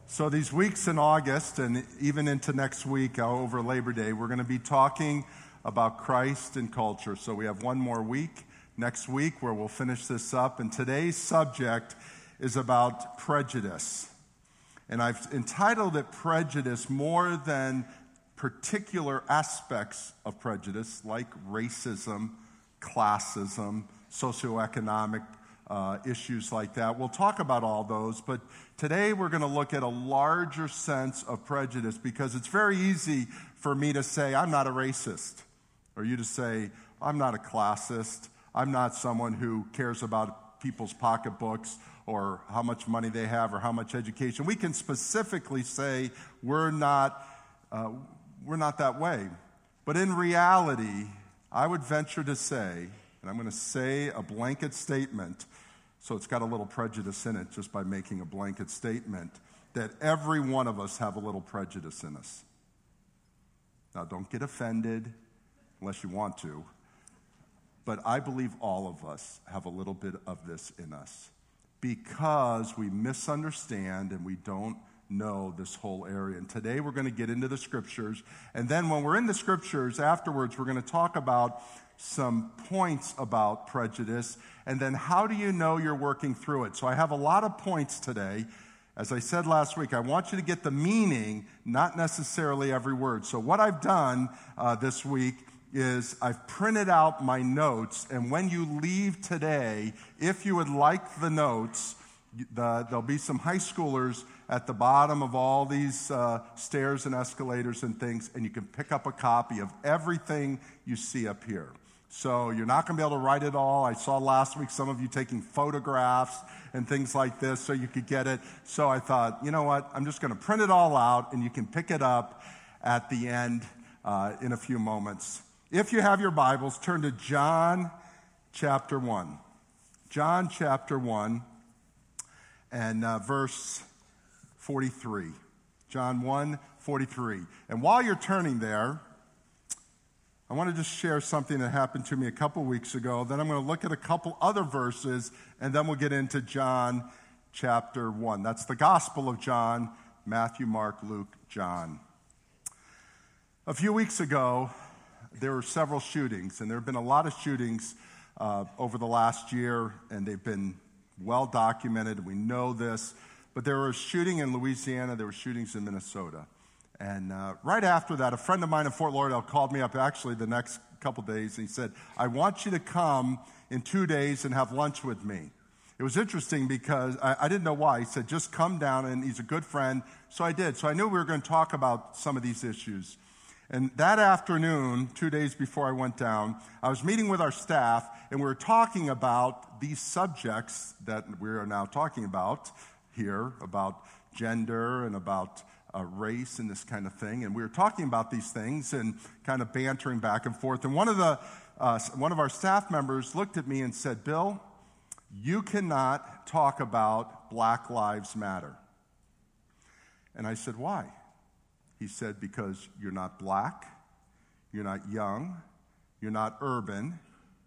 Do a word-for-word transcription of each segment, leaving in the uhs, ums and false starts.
So these weeks in August and even into next week uh, over Labor Day, we're going to be talking about Christ and culture. So we have one more week next week where we'll finish this up. And today's subject is about prejudice. And I've entitled it Prejudice more than particular aspects of prejudice like racism, classism, socioeconomic Uh, issues like that. We'll talk about all those, but today we're going to look at a larger sense of prejudice because it's very easy for me to say, I'm not a racist, or you to say, I'm not a classist, I'm not someone who cares about people's pocketbooks or how much money they have or how much education. We can specifically say we're not, uh, we're not that way. But in reality, I would venture to say, and I'm going to say a blanket statement, so it's got a little prejudice in it just by making a blanket statement, that every one of us have a little prejudice in us. Now, don't get offended unless you want to, but I believe all of us have a little bit of this in us because we misunderstand and we don't know this whole area. And today we're going to get into the scriptures, and then when we're in the scriptures, afterwards we're going to talk about some points about prejudice, and then how do you know you're working through it? So I have a lot of points today. As I said last week, I want you to get the meaning, not necessarily every word. So what I've done uh, this week is I've printed out my notes, and when you leave today, if you would like the notes, the, there'll be some high schoolers at the bottom of all these uh, stairs and escalators and things, and you can pick up a copy of everything you see up here. So you're not going to be able to write it all. I saw last week some of you taking photographs and things like this so you could get it. So I thought, you know what, I'm just going to print it all out, and you can pick it up at the end uh, in a few moments. If you have your Bibles, turn to John chapter one. John chapter one and uh, verse forty-three. John one, forty-three. And while you're turning there, I want to just share something that happened to me a couple weeks ago. Then I'm going to look at a couple other verses, and then we'll get into John chapter one. That's the Gospel of John, Matthew, Mark, Luke, John. A few weeks ago, there were several shootings, and there have been a lot of shootings uh, over the last year, and they've been well documented. We know this. But there was a shooting in Louisiana. There were shootings in Minnesota. And uh, right after that, a friend of mine in Fort Lauderdale called me up actually the next couple days, and he said, I want you to come in two days and have lunch with me. It was interesting because I, I didn't know why. He said, just come down, and he's a good friend. So I did. So I knew we were going to talk about some of these issues. And that afternoon, two days before I went down, I was meeting with our staff, and we were talking about these subjects that we are now talking about here, about gender and about uh, race and this kind of thing. And we were talking about these things and kind of bantering back and forth. And one of the uh, one of our staff members looked at me and said, Bill, you cannot talk about Black Lives Matter. And I said, why? He said, because you're not black, you're not young, you're not urban,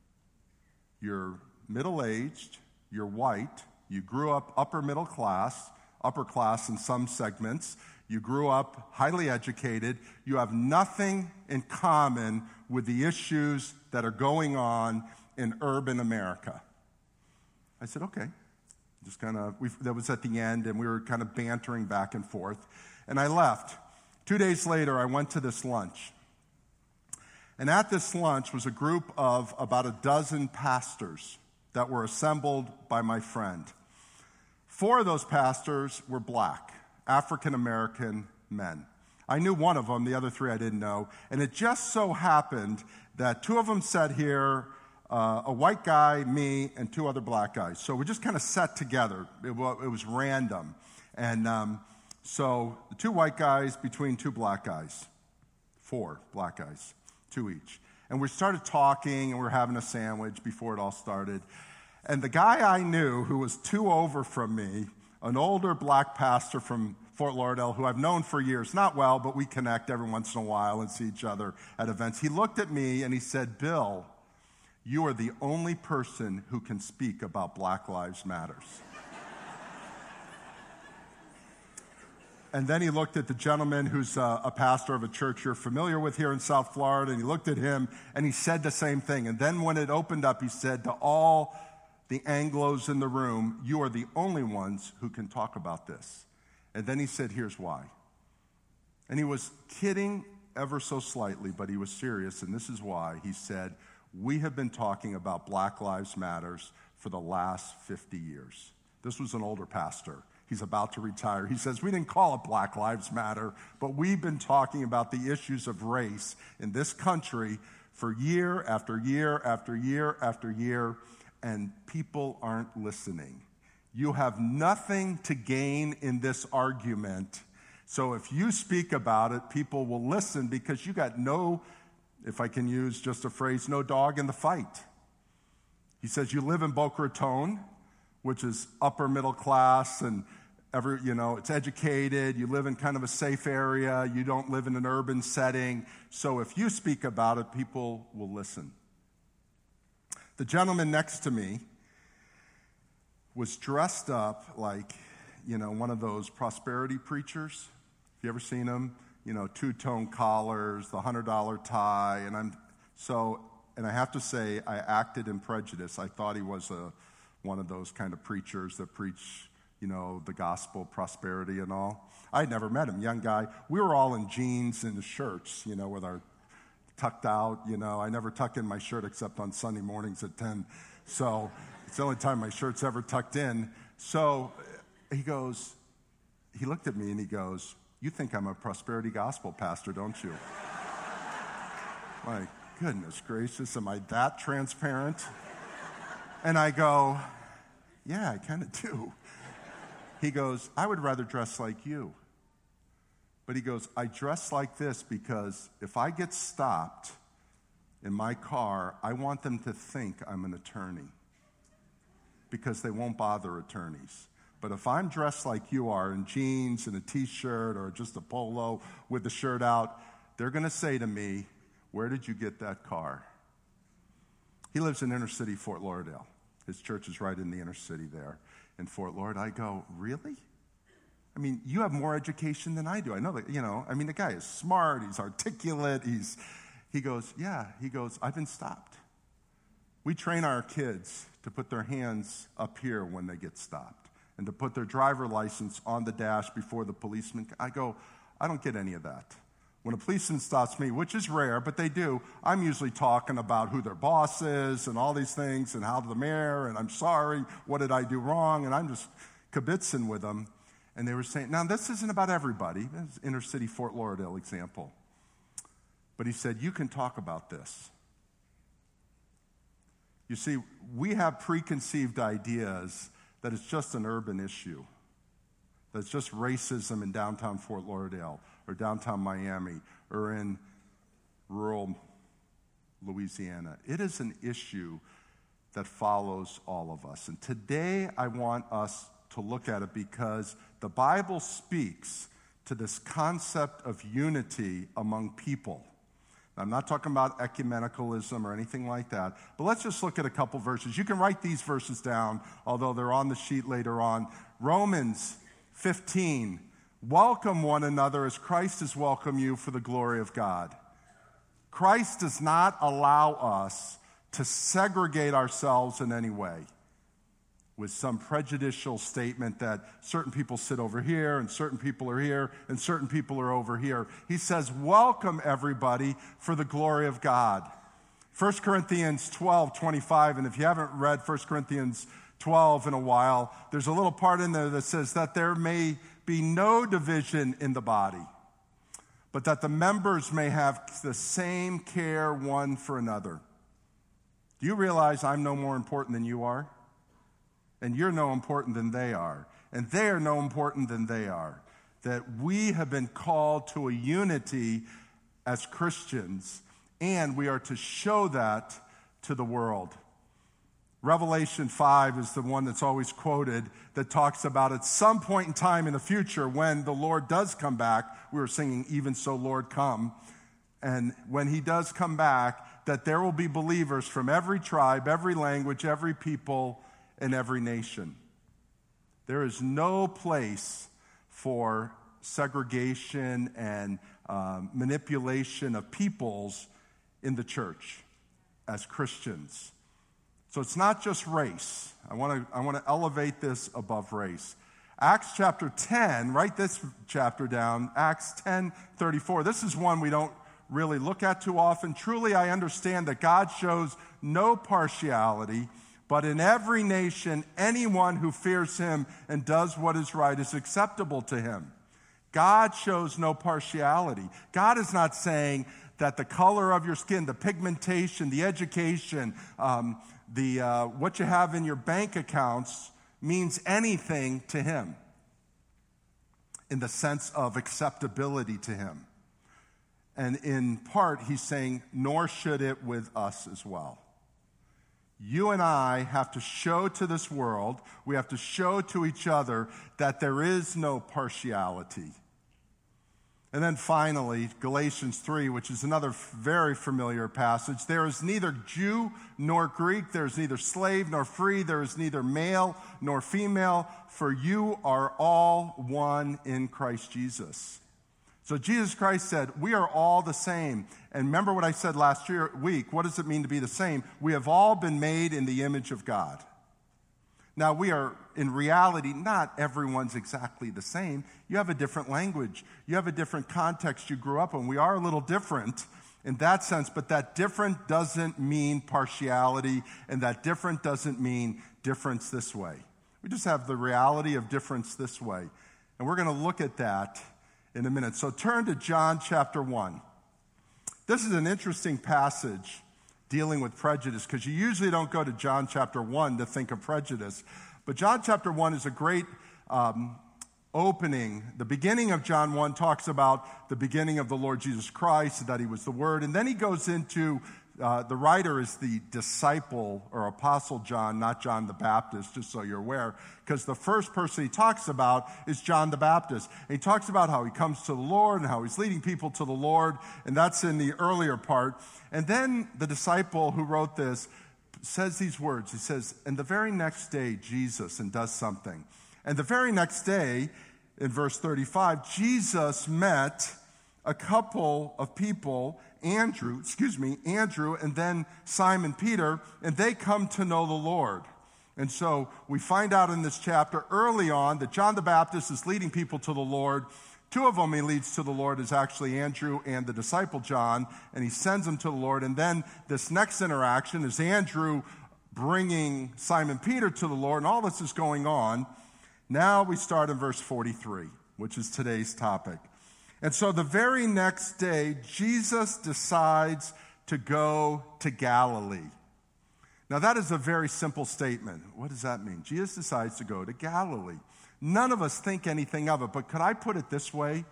you're middle-aged, you're white, you grew up upper middle class, upper class in some segments, you grew up highly educated, you have nothing in common with the issues that are going on in urban America. I said, okay. Just kind of, that was at the end, and we were kind of bantering back and forth, and I left. Two days later, I went to this lunch. And at this lunch was a group of about a dozen pastors that were assembled by my friend. Four of those pastors were black, African-American men. I knew one of them, the other three I didn't know. And it just so happened that two of them sat here, uh, a white guy, me, and two other black guys. So we just kind of sat together. It was, it was random. And um, so the two white guys between two black guys, four black guys, two each. And we started talking, and we were having a sandwich before it all started. And the guy I knew who was two over from me, an older black pastor from Fort Lauderdale, who I've known for years, not well, but we connect every once in a while and see each other at events. He looked at me and he said, Bill, you are the only person who can speak about Black Lives Matters. And then he looked at the gentleman who's a, a pastor of a church you're familiar with here in South Florida, and he looked at him, and he said the same thing. And then when it opened up, he said to all the Anglos in the room, you are the only ones who can talk about this. And then he said, here's why. And he was kidding ever so slightly, but he was serious, and this is why. He said, we have been talking about Black Lives Matters for the last fifty years. This was an older pastor. He's about to retire. He says, we didn't call it Black Lives Matter, but we've been talking about the issues of race in this country for year after year after year after year, and people aren't listening. You have nothing to gain in this argument. So if you speak about it, people will listen because you got no, if I can use just a phrase, no dog in the fight. He says, you live in Boca Raton, which is upper middle class and Every, you know, it's educated, you live in kind of a safe area, you don't live in an urban setting. So if you speak about it, people will listen. The gentleman next to me was dressed up like, you know, one of those prosperity preachers. Have you ever seen them? You know, two-tone collars, the one hundred dollar tie. And I'm so, and I have to say, I acted in prejudice. I thought he was a, one of those kind of preachers that preach, you know, the gospel, prosperity and all. I'd never met him, young guy. We were all in jeans and shirts, you know, with our tucked out, you know. I never tuck in my shirt except on Sunday mornings at ten. So it's the only time my shirt's ever tucked in. So he goes, he looked at me and he goes, you think I'm a prosperity gospel pastor, don't you? My goodness gracious, am I that transparent? And I go, yeah, I kind of do. He goes, I would rather dress like you. But he goes, I dress like this because if I get stopped in my car, I want them to think I'm an attorney because they won't bother attorneys. But if I'm dressed like you are in jeans and a t-shirt or just a polo with the shirt out, they're going to say to me, where did you get that car? He lives in inner city Fort Lauderdale. His church is right in the inner city there. In Fort Lauderdale, I go, really? I mean, you have more education than I do. I know that, you know, I mean, the guy is smart, he's articulate, he's, he goes, yeah, he goes, I've been stopped. We train our kids to put their hands up here when they get stopped and to put their driver license on the dash before the policeman. I go, I don't get any of that. When a policeman stops me, which is rare, but they do, I'm usually talking about who their boss is and all these things and how the mayor, and I'm sorry, what did I do wrong? And I'm just kibitzing with them. And they were saying, now this isn't about everybody. This is inner city Fort Lauderdale example. But he said, you can talk about this. You see, we have preconceived ideas that it's just an urban issue. That's just racism in downtown Fort Lauderdale or downtown Miami or in rural Louisiana. It is an issue that follows all of us. And today I want us to look at it because the Bible speaks to this concept of unity among people. Now, I'm not talking about ecumenicalism or anything like that, but let's just look at a couple verses. You can write these verses down, although they're on the sheet later on. Romans fifteen, welcome one another as Christ has welcomed you for the glory of God. Christ does not allow us to segregate ourselves in any way with some prejudicial statement that certain people sit over here and certain people are here and certain people are over here. He says, welcome everybody for the glory of God. First Corinthians twelve twenty-five, and if you haven't read First Corinthians twelve in a while, there's a little part in there that says that there may be no division in the body, but that the members may have the same care one for another. Do you realize I'm no more important than you are? And you're no important than they are. And they are no important than they are. That we have been called to a unity as Christians, and we are to show that to the world. Revelation five is the one that's always quoted that talks about at some point in time in the future when the Lord does come back. We were singing, Even So, Lord, Come. And when he does come back, that there will be believers from every tribe, every language, every people, and every nation. There is no place for segregation and um, manipulation of peoples in the church as Christians. So it's not just race. I want to I want to elevate this above race. Acts chapter ten, write this chapter down, Acts ten thirty-four. This is one we don't really look at too often. Truly, I understand that God shows no partiality, but in every nation, anyone who fears him and does what is right is acceptable to him. God shows no partiality. God is not saying that the color of your skin, the pigmentation, the education, um, the uh, what you have in your bank accounts means anything to him in the sense of acceptability to him. And in part, he's saying, nor should it with us as well. You and I have to show to this world, we have to show to each other that there is no partiality. And then finally, Galatians three, which is another very familiar passage. There is neither Jew nor Greek, there is neither slave nor free, there is neither male nor female, for you are all one in Christ Jesus. So Jesus Christ said, we are all the same. And remember what I said last year, week, what does it mean to be the same? We have all been made in the image of God. Now, we are, in reality, not everyone's exactly the same. You have a different language. You have a different context you grew up in. We are a little different in that sense, but that different doesn't mean partiality, and that different doesn't mean difference this way. We just have the reality of difference this way. And we're going to look at that in a minute. So turn to John chapter one. This is an interesting passage dealing with prejudice, because you usually don't go to John chapter one to think of prejudice. But John chapter one is a great um, opening. The beginning of John one talks about the beginning of the Lord Jesus Christ, that he was the Word. And then he goes into, uh, the writer is the disciple or apostle John, not John the Baptist, just so you're aware, because the first person he talks about is John the Baptist. And he talks about how he comes to the Lord and how he's leading people to the Lord, and that's in the earlier part. And then the disciple who wrote this says these words. He says, and the very next day, Jesus, and does something. And the very next day, in verse thirty-five, Jesus met a couple of people, Andrew, excuse me, Andrew, and then Simon Peter, and they come to know the Lord. And so we find out in this chapter early on that John the Baptist is leading people to the Lord. Two of them he leads to the Lord is actually Andrew and the disciple John, and he sends them to the Lord. And then this next interaction is Andrew bringing Simon Peter to the Lord, and all this is going on. Now we start in verse forty-three, which is today's topic. And so the very next day, Jesus decides to go to Galilee. Now that is a very simple statement. What does that mean? Jesus decides to go to Galilee. None of us think anything of it, but could I put it this way?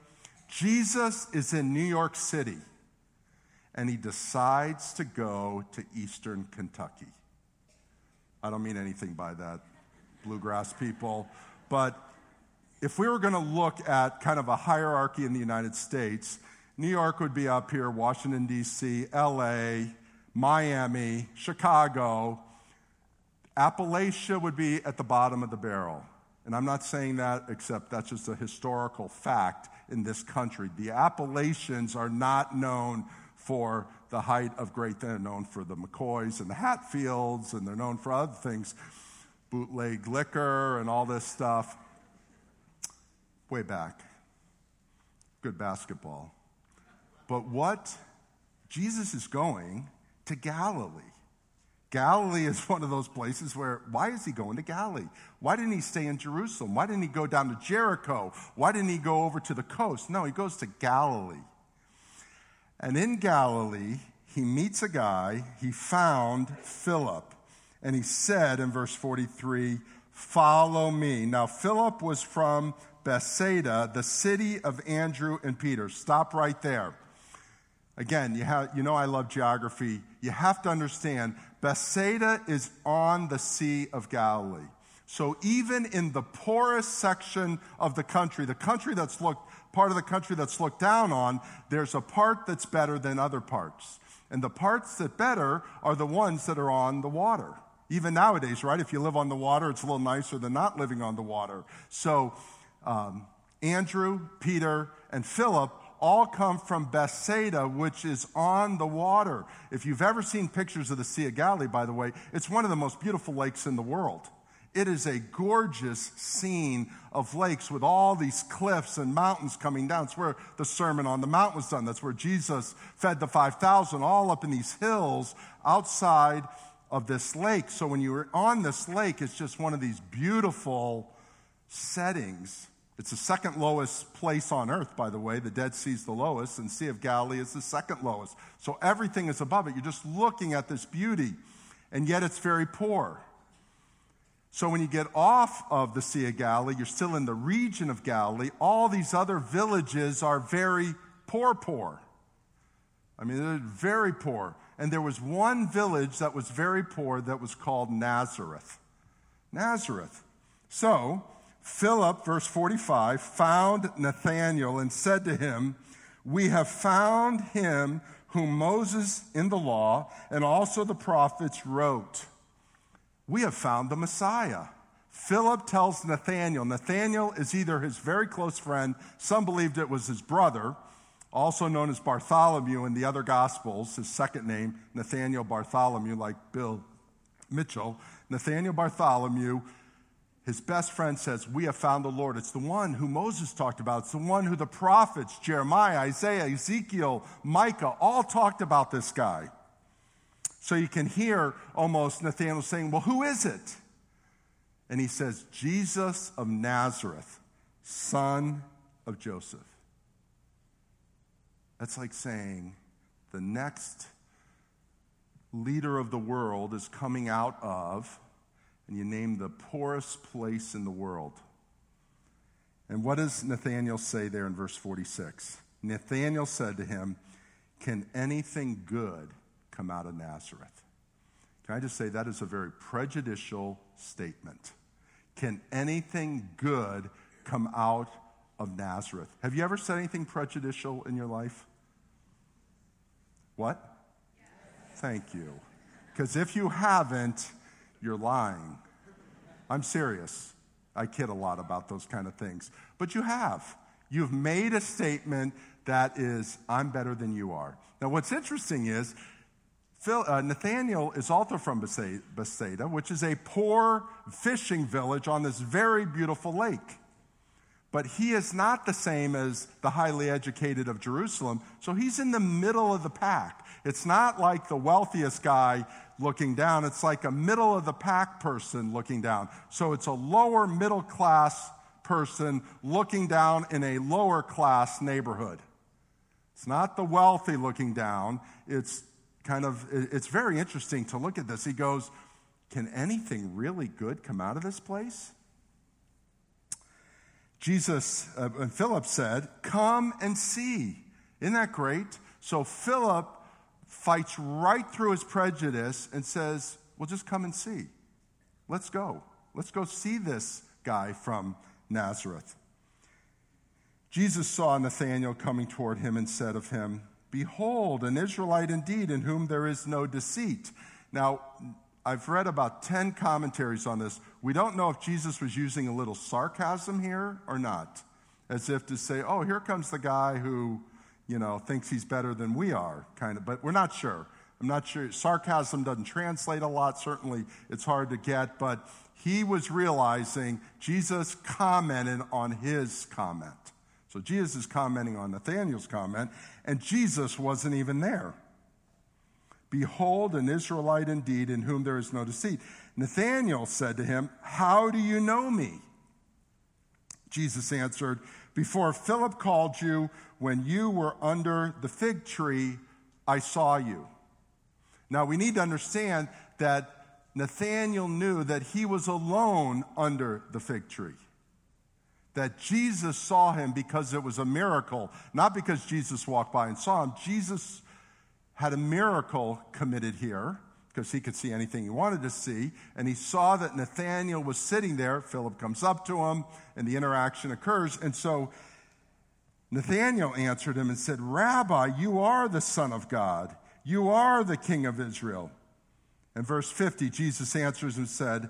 Jesus is in New York City, and he decides to go to Eastern Kentucky. I don't mean anything by that, bluegrass people, but if we were going to look at kind of a hierarchy in the United States, New York would be up here, Washington, D C, L A, Miami, Chicago. Appalachia would be at the bottom of the barrel. And I'm not saying that, except that's just a historical fact in this country. The Appalachians are not known for the height of great. They're known for the McCoys and the Hatfields, and they're known for other things, bootleg liquor and all this stuff. Way back. Good basketball. But what? Jesus is going to Galilee. Galilee is one of those places where, why is he going to Galilee? Why didn't he stay in Jerusalem? Why didn't he go down to Jericho? Why didn't he go over to the coast? No, he goes to Galilee. And in Galilee, he meets a guy. He found Philip. And he said in verse forty-three, follow me. Now, Philip was from Bethsaida, the city of Andrew and Peter. Stop right there. Again, you, have, you know I love geography. You have to understand, Bethsaida is on the Sea of Galilee. So even in the poorest section of the country, the country that's looked, part of the country that's looked down on, there's a part that's better than other parts. And the parts that better are the ones that are on the water. Even nowadays, right? If you live on the water, it's a little nicer than not living on the water. So, um, Andrew, Peter, and Philip all come from Bethsaida, which is on the water. If you've ever seen pictures of the Sea of Galilee, by the way, it's one of the most beautiful lakes in the world. It is a gorgeous scene of lakes with all these cliffs and mountains coming down. It's where the Sermon on the Mount was done. That's where Jesus fed the five thousand, all up in these hills outside of this lake. So when you're on this lake, it's just one of these beautiful settings. It's the second lowest place on earth, by the way. The Dead Sea is the lowest, and Sea of Galilee is the second lowest. So everything is above it. You're just looking at this beauty, and yet it's very poor. So when you get off of the Sea of Galilee, you're still in the region of Galilee. All these other villages are very poor, poor. I mean, they're very poor. And there was one village that was very poor that was called Nazareth. Nazareth. So Philip, verse forty-five, found Nathanael and said to him, "We have found him whom Moses in the law and also the prophets wrote. We have found the Messiah." Philip tells Nathanael. Nathanael is either his very close friend, some believed it was his brother, also known as Bartholomew in the other Gospels, his second name, Nathanael Bartholomew, like Bill Mitchell. Nathanael Bartholomew, his best friend, says, "We have found the Lord." It's the one who Moses talked about. It's the one who the prophets, Jeremiah, Isaiah, Ezekiel, Micah, all talked about this guy. So you can hear almost Nathanael saying, "Well, who is it?" And he says, "Jesus of Nazareth, son of Joseph." That's like saying the next leader of the world is coming out of, and you name the poorest place in the world. And what does Nathanael say there in verse forty-six? Nathanael said to him, "Can anything good come out of Nazareth?" Can I just say that is a very prejudicial statement. Can anything good come out of Nazareth? Have you ever said anything prejudicial in your life? What? Yes. Thank you. Because if you haven't, you're lying. I'm serious. I kid a lot about those kind of things. But you have. You've made a statement that is, "I'm better than you are." Now, what's interesting is, Phil, uh, Nathanael is also from Bethsaida, which is a poor fishing village on this very beautiful lake. But he is not the same as the highly educated of Jerusalem, so he's in the middle of the pack. It's not like the wealthiest guy looking down. It's like a middle of the pack person looking down. So it's a lower middle class person looking down in a lower class neighborhood. It's not the wealthy looking down. It's kind of, it's very interesting to look at this. He goes, "Can anything really good come out of this place?" Jesus, uh, and Philip said, "Come and see." Isn't that great? So Philip fights right through his prejudice and says, "Well, just come and see. Let's go. Let's go see this guy from Nazareth." Jesus saw Nathanael coming toward him and said of him, "Behold, an Israelite indeed, in whom there is no deceit." Now, I've read about ten commentaries on this. We don't know if Jesus was using a little sarcasm here or not, as if to say, "Oh, here comes the guy who, you know, thinks he's better than we are," kind of. But we're not sure. I'm not sure. Sarcasm doesn't translate a lot. Certainly, it's hard to get. But he was realizing Jesus commented on his comment. So Jesus is commenting on Nathanael's comment, and Jesus wasn't even there. "Behold, an Israelite indeed, in whom there is no deceit." Nathanael said to him, "How do you know me?" Jesus answered, "Before Philip called you, when you were under the fig tree, I saw you." Now we need to understand that Nathanael knew that he was alone under the fig tree. That Jesus saw him because it was a miracle, not because Jesus walked by and saw him. Jesus had a miracle committed here because he could see anything he wanted to see, and he saw that Nathanael was sitting there. Philip comes up to him, and the interaction occurs. And so Nathanael answered him and said, "Rabbi, you are the Son of God. You are the King of Israel." And verse fifty, Jesus answers and said,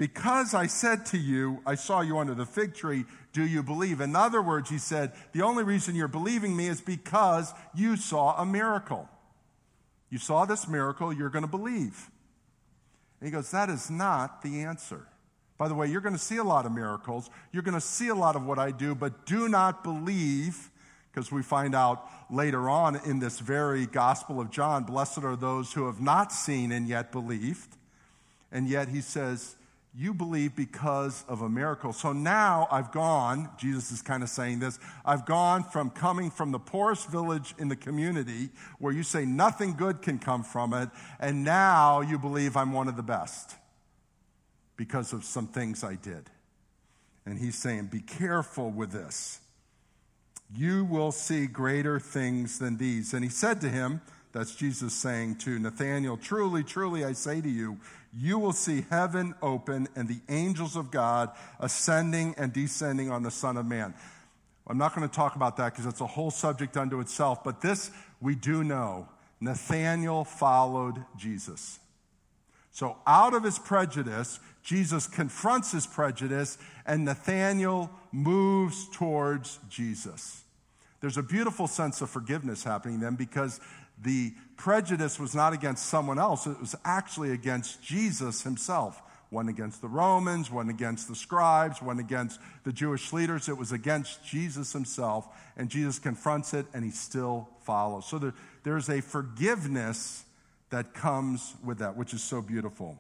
Because I said to you, I saw you under the fig tree, do you believe? In other words, he said, the only reason you're believing me is because you saw a miracle. You saw this miracle, you're going to believe. And he goes, that is not the answer. By the way, you're going to see a lot of miracles. You're going to see a lot of what I do, but do not believe, because we find out later on in this very Gospel of John, blessed are those who have not seen and yet believed. And yet he says, you believe because of a miracle. So now I've gone, Jesus is kind of saying this, I've gone from coming from the poorest village in the community where you say nothing good can come from it, and now you believe I'm one of the best because of some things I did. And he's saying, be careful with this. You will see greater things than these. And he said to him, that's Jesus saying to Nathanael, truly, truly, I say to you, you will see heaven open and the angels of God ascending and descending on the Son of Man. I'm not going to talk about that because it's a whole subject unto itself, but this we do know. Nathanael followed Jesus. So out of his prejudice, Jesus confronts his prejudice, and Nathanael moves towards Jesus. There's a beautiful sense of forgiveness happening then, because the prejudice was not against someone else. It was actually against Jesus himself. One against the Romans, one against the scribes, one against the Jewish leaders. It was against Jesus himself, and Jesus confronts it, and he still follows. So there, there's a forgiveness that comes with that, which is so beautiful.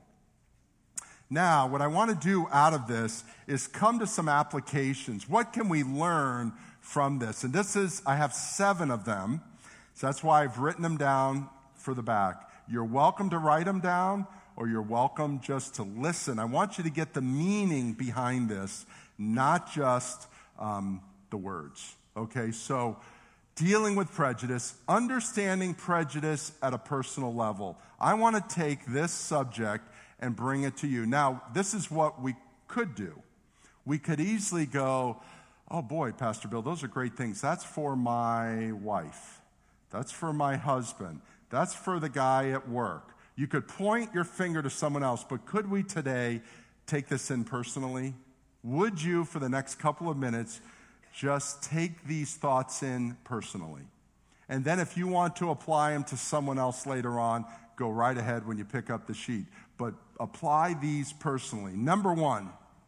Now, what I want to do out of this is come to some applications. What can we learn from this? And this is, I have seven of them. So that's why I've written them down for the back. You're welcome to write them down, or you're welcome just to listen. I want you to get the meaning behind this, not just um, the words. Okay, so dealing with prejudice, understanding prejudice at a personal level. I want to take this subject and bring it to you. Now, this is what we could do. We could easily go, oh boy, Pastor Bill, those are great things. That's for my wife. That's for my husband. That's for the guy at work. You could point your finger to someone else, but could we today take this in personally? Would you, for the next couple of minutes, just take these thoughts in personally? And then if you want to apply them to someone else later on, go right ahead when you pick up the sheet. But apply these personally. Number one,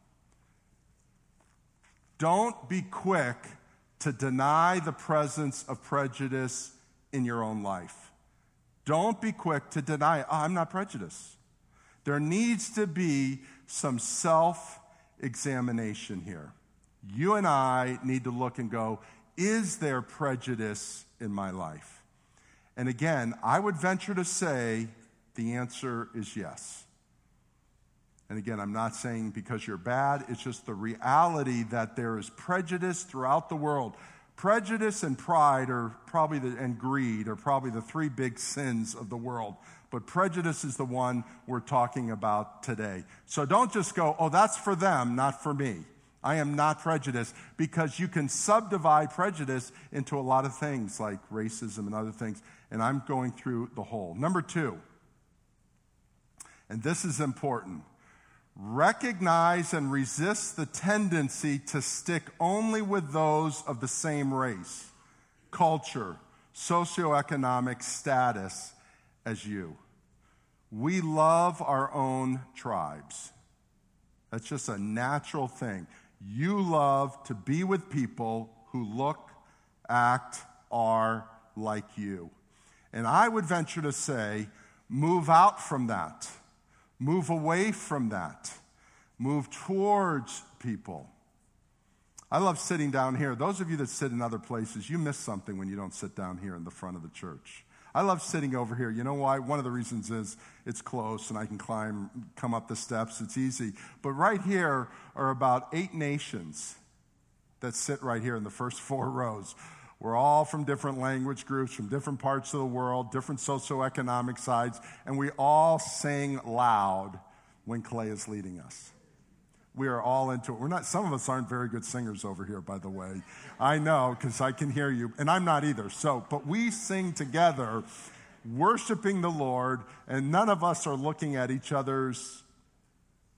don't be quick to deny the presence of prejudice in your own life. Don't be quick to deny it. Oh, I'm not prejudiced. There needs to be some self-examination here. You and I need to look and go, is there prejudice in my life? And again, I would venture to say the answer is yes. And again, I'm not saying because you're bad, it's just the reality that there is prejudice throughout the world. Prejudice and pride are probably the, and greed are probably the three big sins of the world. But prejudice is the one we're talking about today. So don't just go, oh, that's for them, not for me. I am not prejudiced, because you can subdivide prejudice into a lot of things like racism and other things. And I'm going through the whole. Number two, and this is important. Recognize and resist the tendency to stick only with those of the same race, culture, socioeconomic status as you. We love our own tribes. That's just a natural thing. You love to be with people who look, act, are like you. And I would venture to say, move out from that. Move away from that. Move towards people. I love sitting down here. Those of you that sit in other places, you miss something when you don't sit down here in the front of the church. I love sitting over here. You know why? One of the reasons is it's close and I can climb, come up the steps. It's easy. But right here are about eight nations that sit right here in the first four rows. We're all from different language groups, from different parts of the world, different socioeconomic sides, and we all sing loud when Clay is leading us. We are all into it. We're not. Some of us aren't very good singers over here, by the way. I know, because I can hear you, and I'm not either. So, but we sing together, worshiping the Lord, and none of us are looking at each other's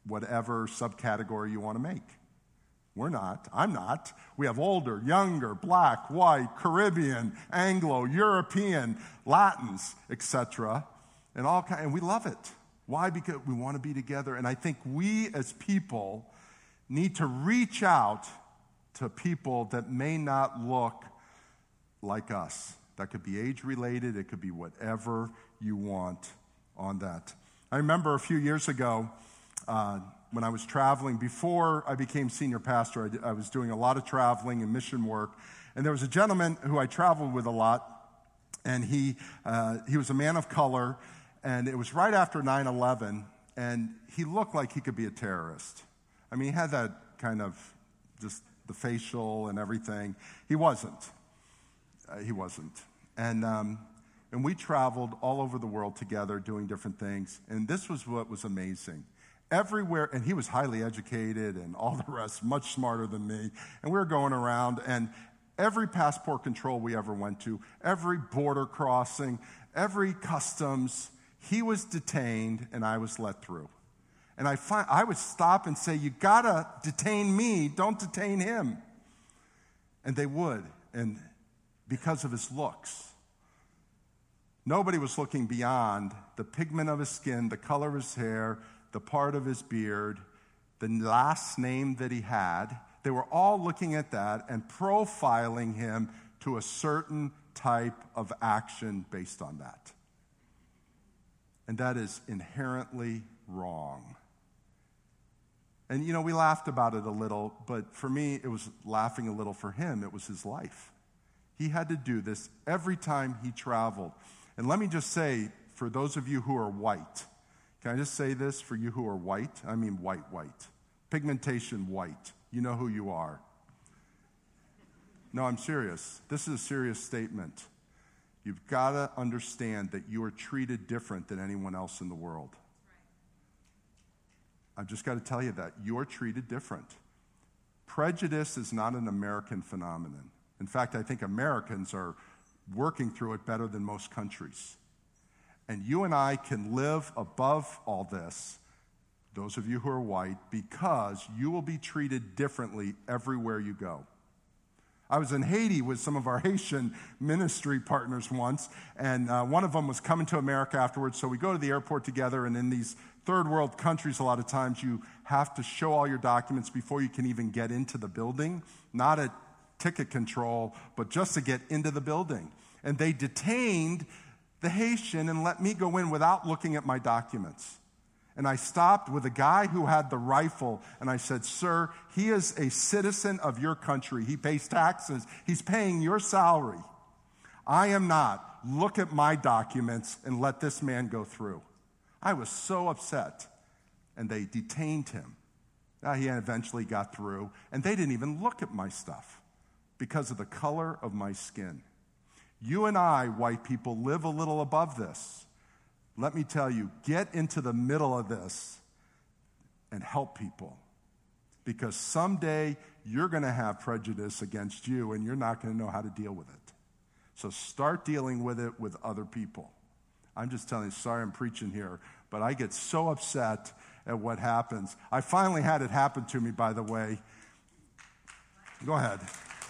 whatever subcategory you want to make. We're not. I'm not. We have older, younger, black, white, Caribbean, Anglo, European, Latins, et cetera, and all kind, and we love it. Why? Because we want to be together. And I think we as people need to reach out to people that may not look like us. That could be age-related. It could be whatever you want on that. I remember a few years ago, uh, when I was traveling, before I became senior pastor, I, did, I was doing a lot of traveling and mission work. And there was a gentleman who I traveled with a lot, and he uh, he was a man of color, and it was right after nine eleven, and he looked like he could be a terrorist. I mean, he had that kind of just the facial and everything. He wasn't. Uh, he wasn't. And um, and we traveled all over the world together doing different things, and this was what was amazing. Everywhere, and he was highly educated and all the rest, much smarter than me. And we were going around, and every passport control we ever went to, every border crossing, every customs, he was detained and I was let through. And I find, I would stop and say, you gotta detain me, don't detain him. And they would, and because of his looks. Nobody was looking beyond the pigment of his skin, the color of his hair, the part of his beard, the last name that he had. They were all looking at that and profiling him to a certain type of action based on that. And that is inherently wrong. And, you know, we laughed about it a little, but for me, it was laughing a little. For him, it was his life. He had to do this every time he traveled. And let me just say, for those of you who are white, can I just say this for you who are white? I mean white, white. Pigmentation white. You know who you are. No, I'm serious. This is a serious statement. You've got to understand that you are treated different than anyone else in the world. I've just got to tell you that. You are treated different. Prejudice is not an American phenomenon. In fact, I think Americans are working through it better than most countries. And you and I can live above all this, those of you who are white, because you will be treated differently everywhere you go. I was in Haiti with some of our Haitian ministry partners once, and uh, one of them was coming to America afterwards, so we go to the airport together, and in these third world countries, a lot of times you have to show all your documents before you can even get into the building, not at ticket control, but just to get into the building. And they detained the Haitian and let me go in without looking at my documents. And I stopped with a guy who had the rifle, and I said, sir, he is a citizen of your country. He pays taxes. He's paying your salary. I am not. Look at my documents and let this man go through. I was so upset, and they detained him. Now, he eventually got through, and they didn't even look at my stuff because of the color of my skin. You and I, white people, live a little above this. Let me tell you, get into the middle of this and help people. Because someday you're going to have prejudice against you and you're not going to know how to deal with it. So start dealing with it with other people. I'm just telling you, sorry I'm preaching here, but I get so upset at what happens. I finally had it happen to me, by the way. Go ahead.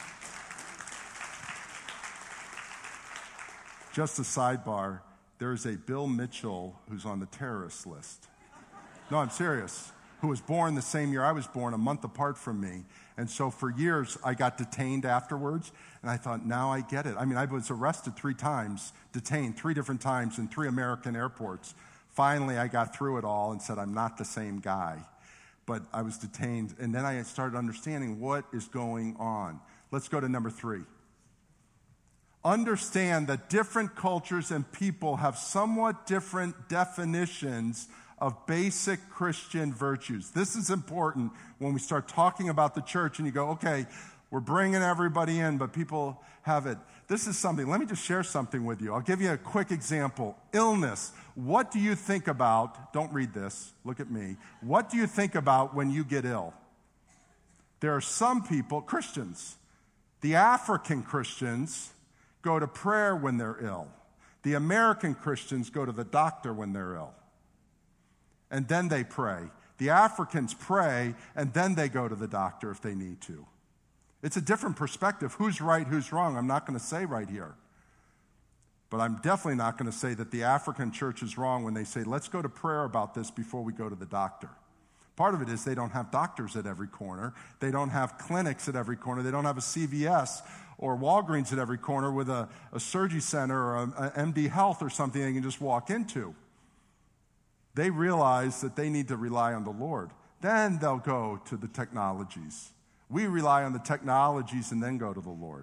Just a sidebar, there is a Bill Mitchell who's on the terrorist list. No, I'm serious. Who was born the same year I was born, a month apart from me. And so for years, I got detained afterwards, and I thought, now I get it. I mean, I was arrested three times, detained three different times in three American airports. Finally, I got through it all and said, I'm not the same guy. But I was detained, and then I started understanding what is going on. Let's go to number three. Understand that different cultures and people have somewhat different definitions of basic Christian virtues. This is important when we start talking about the church and you go, okay, we're bringing everybody in, but people have it. This is something, let me just share something with you. I'll give you a quick example. Illness. What do you think about, don't read this, look at me. What do you think about when you get ill? There are some people, Christians, the African Christians, go to prayer when they're ill. The American Christians go to the doctor when they're ill. And then they pray. The Africans pray, and then they go to the doctor if they need to. It's a different perspective. Who's right, who's wrong? I'm not going to say right here. But I'm definitely not going to say that the African church is wrong when they say, let's go to prayer about this before we go to the doctor. Part of it is they don't have doctors at every corner. They don't have clinics at every corner. They don't have a C V S or Walgreens at every corner with a, a surgery center or a, a M D Health or something they can just walk into. They realize that they need to rely on the Lord. Then they'll go to the technologies. We rely on the technologies and then go to the Lord.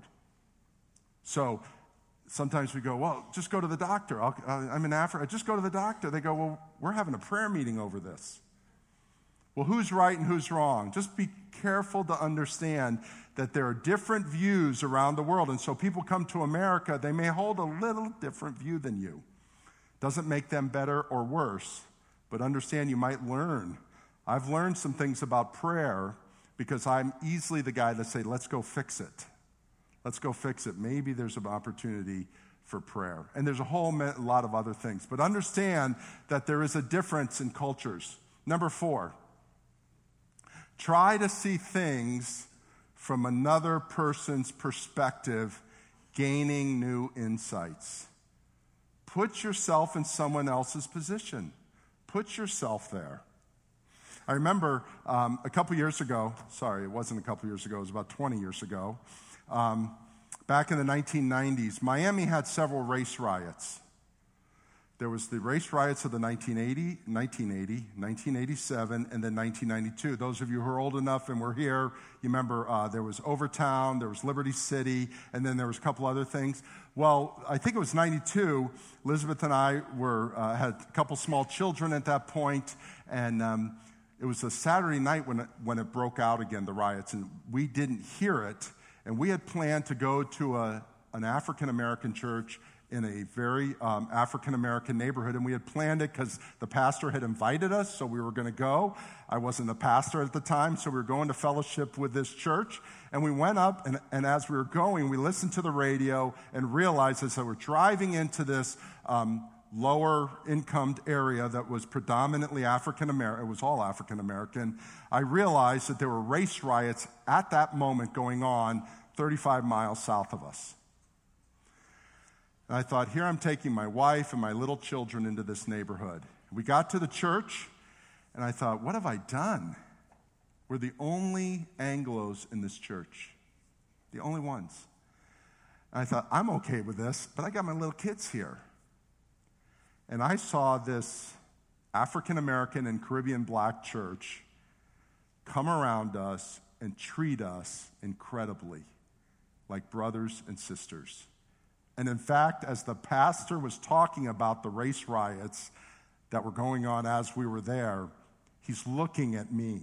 So sometimes we go, well, just go to the doctor. I'll, I'm in Africa. Just go to the doctor. They go, well, we're having a prayer meeting over this. Well, who's right and who's wrong? Just be careful to understand that there are different views around the world. And so people come to America, they may hold a little different view than you. Doesn't make them better or worse, but understand you might learn. I've learned some things about prayer because I'm easily the guy that say, let's go fix it. Let's go fix it. Maybe there's an opportunity for prayer. And there's a whole lot of other things. But understand that there is a difference in cultures. Number four, try to see things from another person's perspective, gaining new insights. Put yourself in someone else's position. Put yourself there. I remember um, a couple years ago, sorry, it wasn't a couple years ago, it was about twenty years ago, um, back in the nineteen nineties, Miami had several race riots. There was the race riots of the nineteen eighty, nineteen eighty, nineteen eighty-seven, and then nineteen ninety-two. Those of you who are old enough and were here, you remember uh, there was Overtown, there was Liberty City, and then there was a couple other things. Well, I think it was ninety-two. Elizabeth and I were uh, had a couple small children at that point, and um, it was a Saturday night when it, when it broke out again, the riots, and we didn't hear it. And we had planned to go to a, an African-American church in a very um, African-American neighborhood, and we had planned it because the pastor had invited us, so we were going to go. I wasn't the pastor at the time, so we were going to fellowship with this church, and we went up, and, and as we were going, we listened to the radio and realized as we were driving into this um, lower-income area that was predominantly African-American, it was all African-American, I realized that there were race riots at that moment going on thirty-five miles south of us. And I thought, here I'm taking my wife and my little children into this neighborhood. We got to the church, and I thought, what have I done? We're the only Anglos in this church, the only ones. And I thought, I'm okay with this, but I got my little kids here. And I saw this African-American and Caribbean black church come around us and treat us incredibly, like brothers and sisters. And in fact, as the pastor was talking about the race riots that were going on as we were there, he's looking at me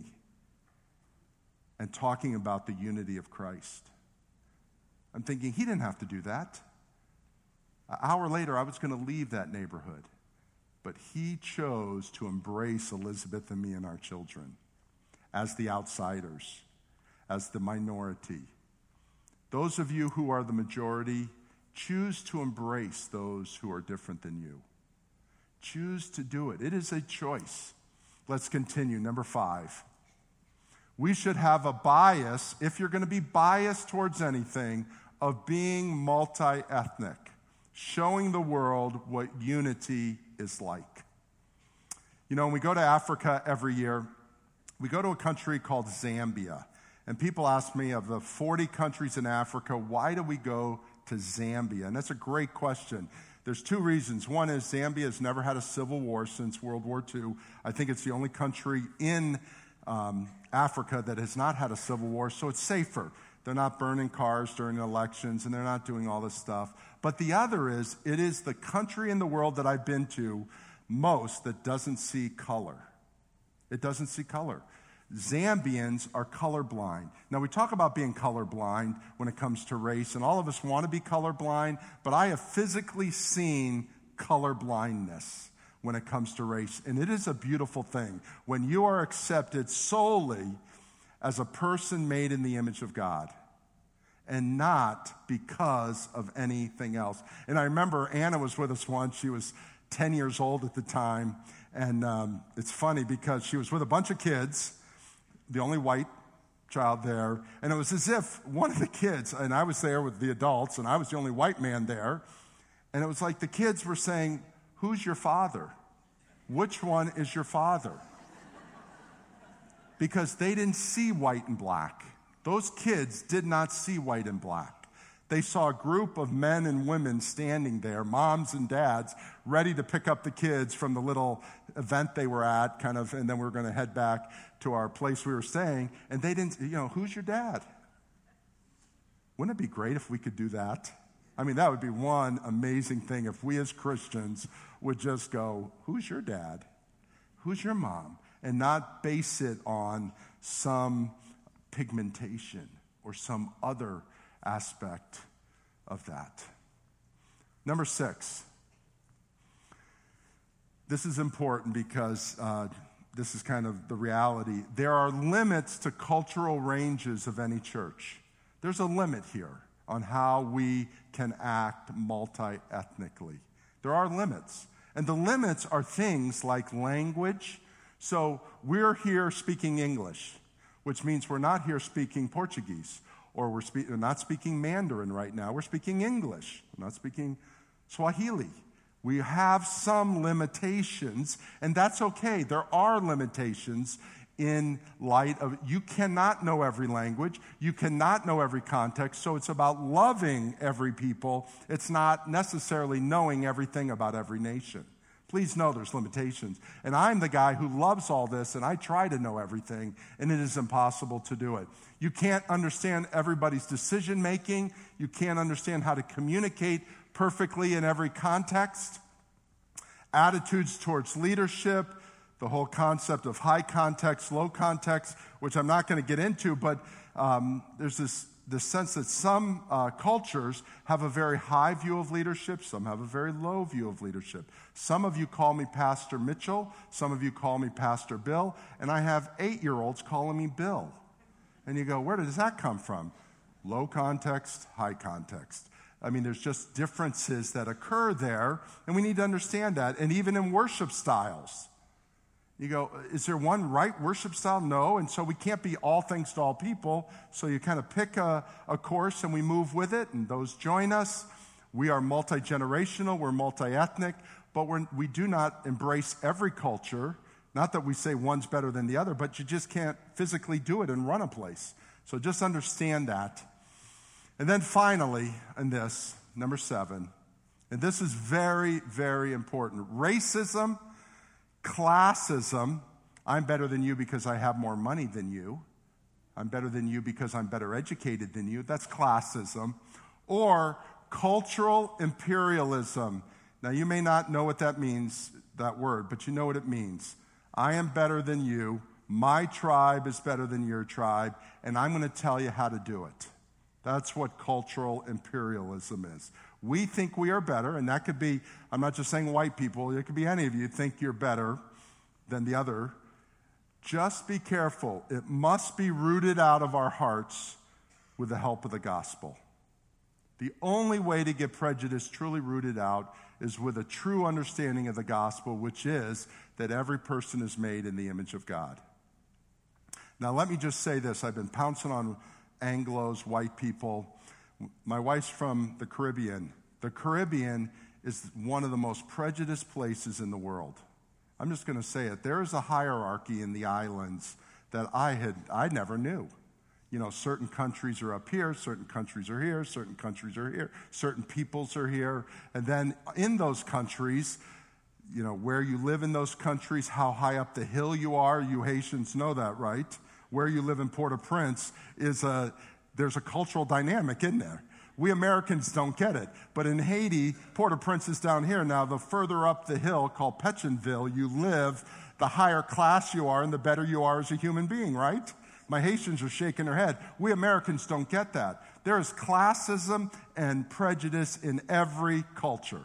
and talking about the unity of Christ. I'm thinking, he didn't have to do that. An hour later, I was going to leave that neighborhood. But he chose to embrace Elizabeth and me and our children as the outsiders, as the minority. Those of you who are the majority, choose to embrace those who are different than you. Choose to do it. It is a choice. Let's continue. Number five. We should have a bias, if you're going to be biased towards anything, of being multi-ethnic, showing the world what unity is like. You know, when we go to Africa every year, we go to a country called Zambia. And people ask me, of the forty countries in Africa, why do we go to Zambia? And that's a great question. There's two reasons. One is Zambia has never had a civil war since World War Two. I think it's the only country in um, Africa that has not had a civil war, so it's safer. They're not burning cars during elections, and they're not doing all this stuff. But the other is, it is the country in the world that I've been to most that doesn't see color. It doesn't see color. Zambians are colorblind. Now, we talk about being colorblind when it comes to race, and all of us want to be colorblind, but I have physically seen colorblindness when it comes to race, and it is a beautiful thing when you are accepted solely as a person made in the image of God and not because of anything else. And I remember Anna was with us once. She was ten years old at the time, And um, it's funny because she was with a bunch of kids, the only white child there, and it was as if one of the kids, and I was there with the adults, and I was the only white man there, and it was like the kids were saying, "Who's your father? Which one is your father?" Because they didn't see white and black. Those kids did not see white and black. They saw a group of men and women standing there, moms and dads, ready to pick up the kids from the little event they were at, kind of, and then we were going to head back to our place we were staying. And they didn't, you know, who's your dad? Wouldn't it be great if we could do that? I mean, that would be one amazing thing if we as Christians would just go, who's your dad? Who's your mom? And not base it on some pigmentation or some other aspect of that. Number six. This is important because uh, this is kind of the reality. There are limits to cultural ranges of any church. There's a limit here on how we can act multi-ethnically. There are limits. And the limits are things like language. So we're here speaking English, which means we're not here speaking Portuguese, or we're, spe- we're not speaking Mandarin right now. We're speaking English. We're not speaking Swahili. We have some limitations, and that's okay. There are limitations in light of, you cannot know every language. You cannot know every context. So it's about loving every people. It's not necessarily knowing everything about every nation. Please know there's limitations. And I'm the guy who loves all this, and I try to know everything, and it is impossible to do it. You can't understand everybody's decision making. You can't understand how to communicate perfectly in every context. Attitudes towards leadership, the whole concept of high context, low context, which I'm not going to get into, but um, there's this the sense that some uh, cultures have a very high view of leadership, some have a very low view of leadership. Some of you call me Pastor Mitchell, some of you call me Pastor Bill, and I have eight-year-olds calling me Bill. And you go, where does that come from? Low context, high context. I mean, there's just differences that occur there, and we need to understand that. And even in worship styles, you go, is there one right worship style? No, and so we can't be all things to all people. So you kind of pick a, a course and we move with it, and those join us. We are multi-generational, we're multi-ethnic, but we're, we do not embrace every culture. Not that we say one's better than the other, but you just can't physically do it and run a place. So just understand that. And then finally, in this, number seven, and this is very, very important. Racism, classism, I'm better than you because I have more money than you. I'm better than you because I'm better educated than you. That's classism. Or cultural imperialism. Now, you may not know what that means, that word, but you know what it means. I am better than you. My tribe is better than your tribe, and I'm going to tell you how to do it. That's what cultural imperialism is. We think we are better, and that could be, I'm not just saying white people, it could be any of you think you're better than the other. Just be careful. It must be rooted out of our hearts with the help of the gospel. The only way to get prejudice truly rooted out is with a true understanding of the gospel, which is that every person is made in the image of God. Now, let me just say this. I've been pouncing on Anglos, white people. My wife's from the Caribbean. The Caribbean is one of the most prejudiced places in the world. I'm just going to say it. There is a hierarchy in the islands that I had I never knew. You know, certain countries are up here, certain countries are here, certain countries are here, certain peoples are here. And then in those countries, you know, where you live in those countries, how high up the hill you are, you Haitians know that, right? Where you live in Port-au-Prince is a, there's a cultural dynamic in there. We Americans don't get it. But in Haiti, Port-au-Prince is down here. Now, the further up the hill, called Pétionville, you live, the higher class you are and the better you are as a human being, right? My Haitians are shaking their head. We Americans don't get that. There is classism and prejudice in every culture.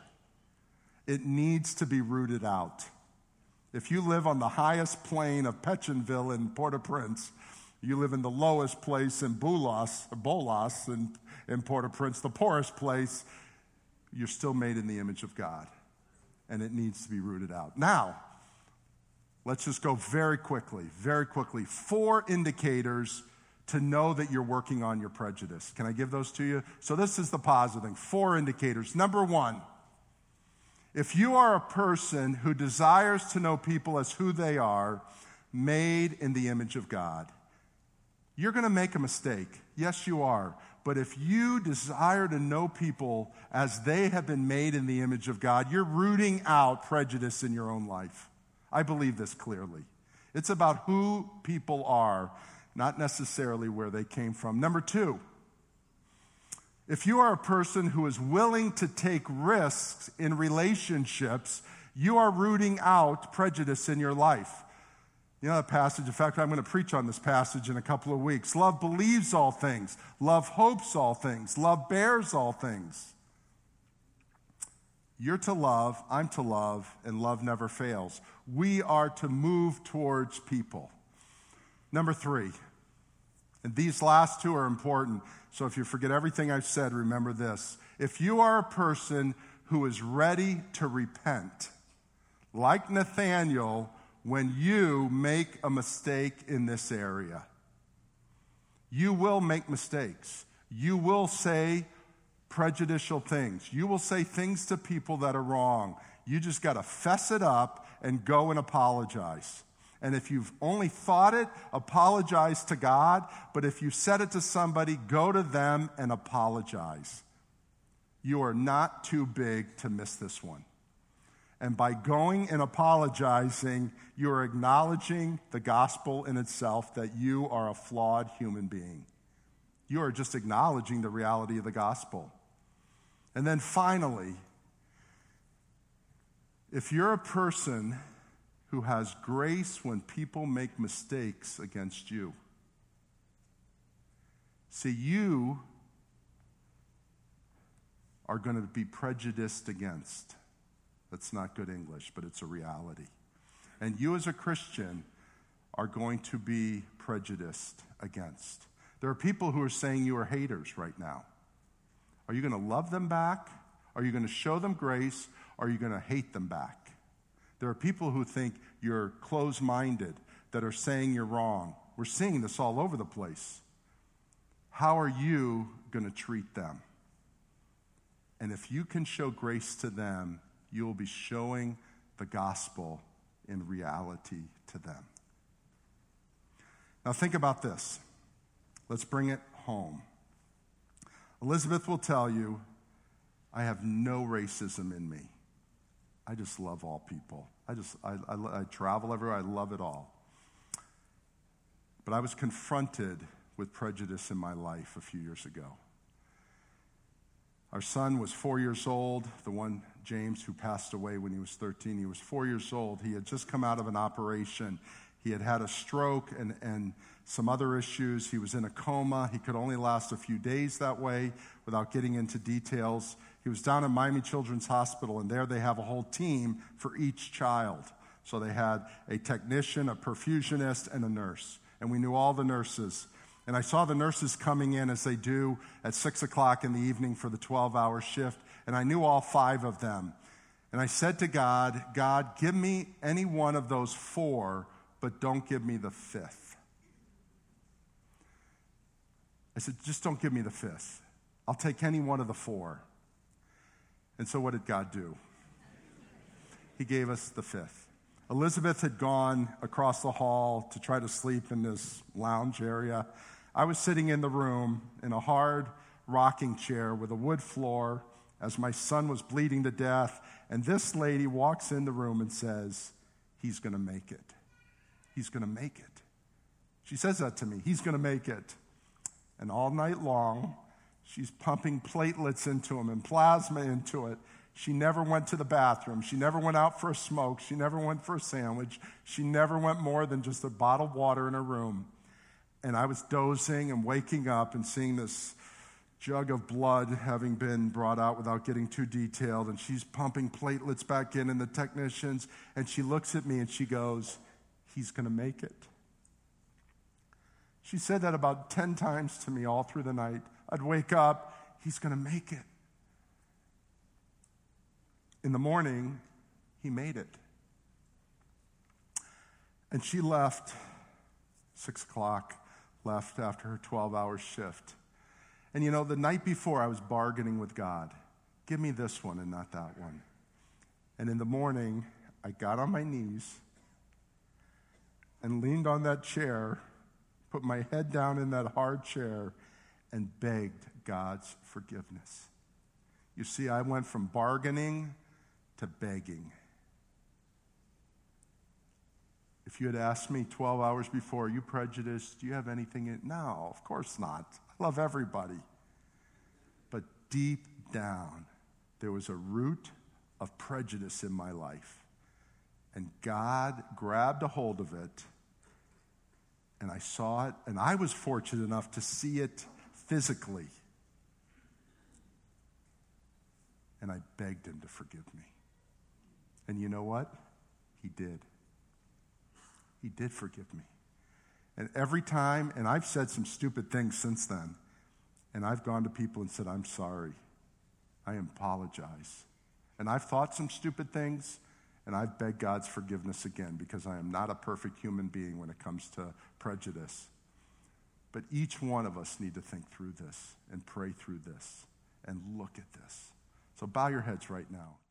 It needs to be rooted out. If you live on the highest plane of Pétionville in Port-au-Prince, you live in the lowest place in Boulos, Bolas in, in Port-au-Prince, the poorest place, you're still made in the image of God. And it needs to be rooted out. Now, Let's just go very quickly, very quickly. Four indicators to know that you're working on your prejudice. Can I give those to you? So this is the positive thing. Four indicators. Number one, if you are a person who desires to know people as who they are, made in the image of God, you're going to make a mistake. Yes, you are. But if you desire to know people as they have been made in the image of God, you're rooting out prejudice in your own life. I believe this clearly. It's about who people are, not necessarily where they came from. Number two, if you are a person who is willing to take risks in relationships, you are rooting out prejudice in your life. You know that passage, in fact, I'm going to preach on this passage in a couple of weeks. Love believes all things. Love hopes all things. Love bears all things. You're to love, I'm to love, and love never fails. We are to move towards people. Number three, and these last two are important, so if you forget everything I've said, remember this. If you are a person who is ready to repent, like Nathanael, when you make a mistake in this area, you will make mistakes. You will say prejudicial things. You will say things to people that are wrong. You just got to fess it up and go and apologize. And if you've only thought it, apologize to God. But if you said it to somebody, go to them and apologize. You are not too big to miss this one. And by going and apologizing, you're acknowledging the gospel in itself that you are a flawed human being. You are just acknowledging the reality of the gospel. And then finally, if you're a person who has grace when people make mistakes against you, see, you are going to be prejudiced against. That's not good English, but it's a reality. And you as a Christian are going to be prejudiced against. There are people who are saying you are haters right now. Are you going to love them back? Are you going to show them grace? Or are you going to hate them back? There are people who think you're closed-minded, that are saying you're wrong. We're seeing this all over the place. How are you going to treat them? And if you can show grace to them, you will be showing the gospel in reality to them. Now think about this. Let's bring it home. Elizabeth will tell you, I have no racism in me. I just love all people. I just, I, I, I travel everywhere. I love it all. But I was confronted with prejudice in my life a few years ago. Our son was four years old, the one, James, who passed away when he was thirteen. He was four years old. He had just come out of an operation. He had had a stroke and, and some other issues. He was in a coma. He could only last a few days that way without getting into details. He was down at Miami Children's Hospital, and there they have a whole team for each child. So they had a technician, a perfusionist, and a nurse. And we knew all the nurses. And I saw the nurses coming in as they do at six o'clock in the evening for the twelve-hour shift, and I knew all five of them. And I said to God, God, give me any one of those four, but don't give me the fifth. I said, just don't give me the fifth. I'll take any one of the four. And so what did God do? He gave us the fifth. Elizabeth had gone across the hall to try to sleep in this lounge area. I was sitting in the room in a hard rocking chair with a wood floor as my son was bleeding to death. And this lady walks in the room and says, he's going to make it. He's going to make it. She says that to me. He's going to make it. And all night long, she's pumping platelets into him and plasma into it. She never went to the bathroom. She never went out for a smoke. She never went for a sandwich. She never went more than just a bottle of water in her room. And I was dozing and waking up and seeing this jug of blood having been brought out without getting too detailed. And she's pumping platelets back in, and the technicians. And she looks at me and she goes, he's going to make it. She said that about ten times to me all through the night. I'd wake up, he's going to make it. In the morning, he made it. And she left, six o'clock, left after her twelve-hour shift. And you know, the night before I was bargaining with God. Give me this one and not that one. And in the morning, I got on my knees and leaned on that chair, put my head down in that hard chair, and begged God's forgiveness. You see, I went from bargaining to begging. If you had asked me twelve hours before, are you prejudiced? Do you have anything in? No, of course not. I love everybody. But deep down, there was a root of prejudice in my life. And God grabbed a hold of it, and I saw it, and I was fortunate enough to see it physically. And I begged him to forgive me. And you know what? He did. He did forgive me. And every time, and I've said some stupid things since then, and I've gone to people and said, I'm sorry. I apologize. And I've thought some stupid things, and I've begged God's forgiveness again because I am not a perfect human being when it comes to prejudice. But each one of us need to think through this and pray through this and look at this. So bow your heads right now.